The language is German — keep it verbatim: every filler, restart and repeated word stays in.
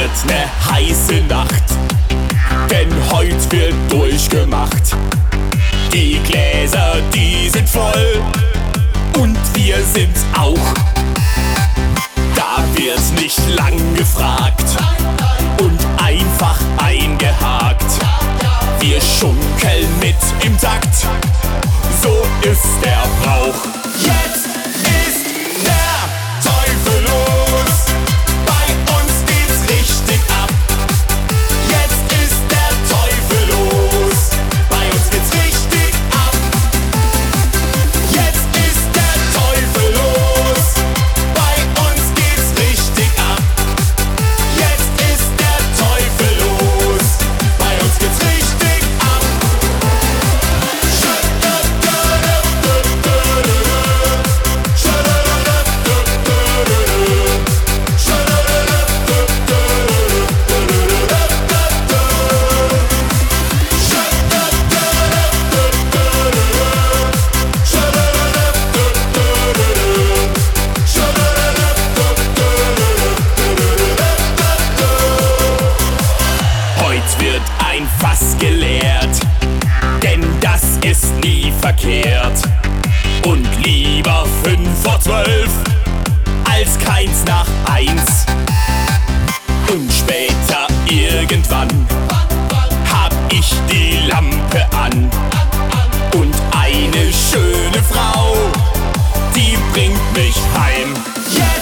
wird ne heiße Nacht, denn heut wird durchgemacht. Die Gläser, die sind voll und wir sind's auch. Da wird nicht lang gefragt und einfach eingehakt. Wir schunkeln mit im Takt, so ist der Brauch. Jetzt ist der Teufel los, bei uns geht's richtig ab. Jetzt ist der Teufel los, bei uns geht's richtig ab. Jetzt ist der Teufel los, bei uns geht's richtig ab. Jetzt ist der Teufel los, bei uns geht's richtig ab. Heut wird ein Fass geleert, denn das ist nie verkehrt. Und lieber fünf vor zwölf als keins nach eins. Und später irgendwann hab ich die Lampe an und eine schöne Frau, die bringt mich heim. Jetzt